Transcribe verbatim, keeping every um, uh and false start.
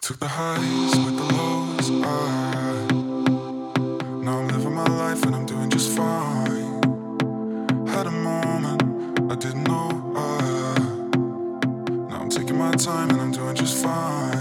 Took the highs with the lows. I Now I'm living my life and I'm doing just fine. Had a moment I didn't know. I Now I'm taking my time and I'm doing just fine.